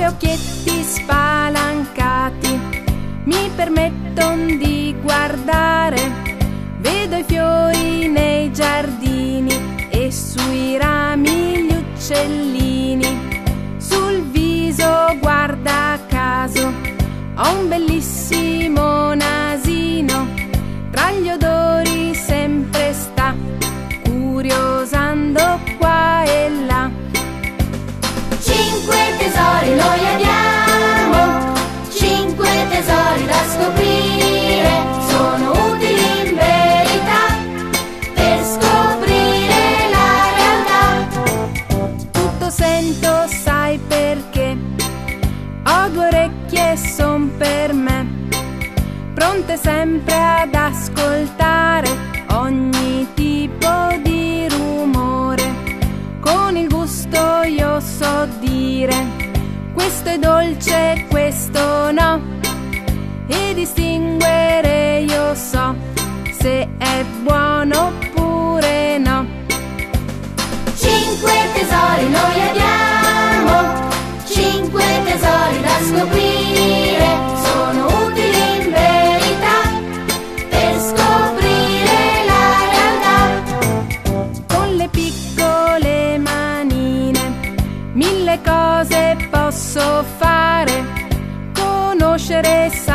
Due occhietti spalancati mi permetton di guardare. Vedo i fiori nei giardini e sui rami gli uccellini. Sul viso, guarda caso, ho un bellissimo nasino. Tra gli odori sempre sta curiosando qua e là. 5 tesori noi abbiamo, 5 tesori da scoprire. Sono utili in verità per scoprire la realtà. Tutto sento, sai perché? Ho due orecchie son per me, pronte sempre ad ascoltare ogni tipo di rumore. Con il gusto io so dire questo è dolce, questo no, e distinguere io so se è buono oppure no. 5 tesori noi abbiamo, 5 tesori da scoprire. Sono utili in verità per scoprire la realtà. Con le piccole manine 1000 cose posso fare, conoscere,